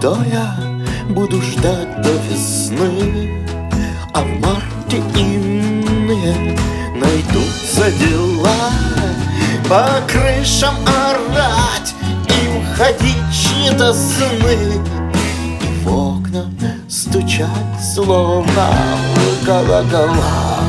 что я буду ждать до весны, а в марте иные найдутся дела. По крышам орать и уходить чьи-то сны, и в окна стучать, словно колокола.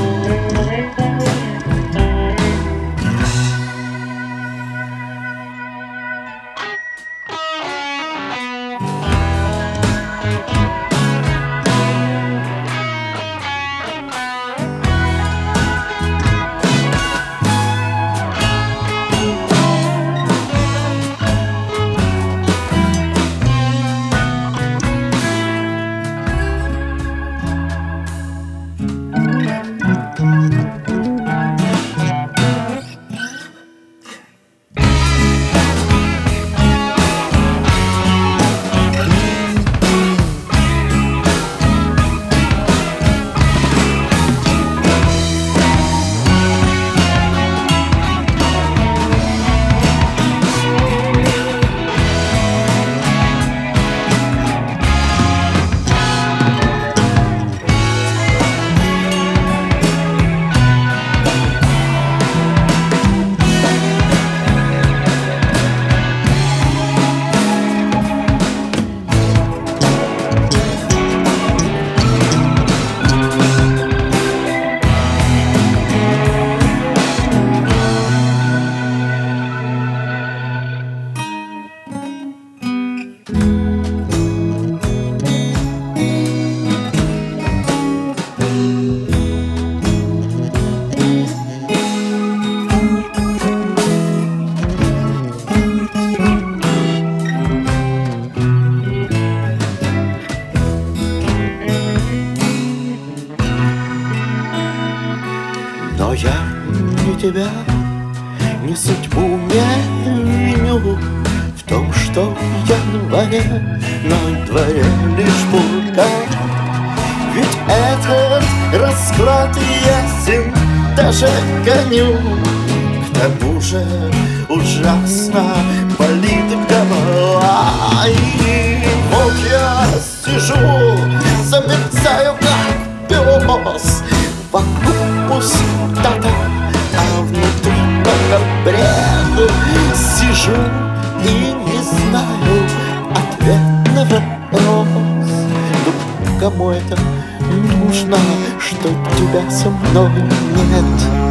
Но я не тебя, не судьбу не виню в том, что в январе на дворе лишь бурка. Ведь этот расклад ясен даже коню. К тому же ужасно болит голова. И вот я сижу, замерзаю как пес. Вокруг пустота, а внутри только бред. Сижу и не знаю ответ на вопрос: ну, кому это нужно, что тебя со мной нет?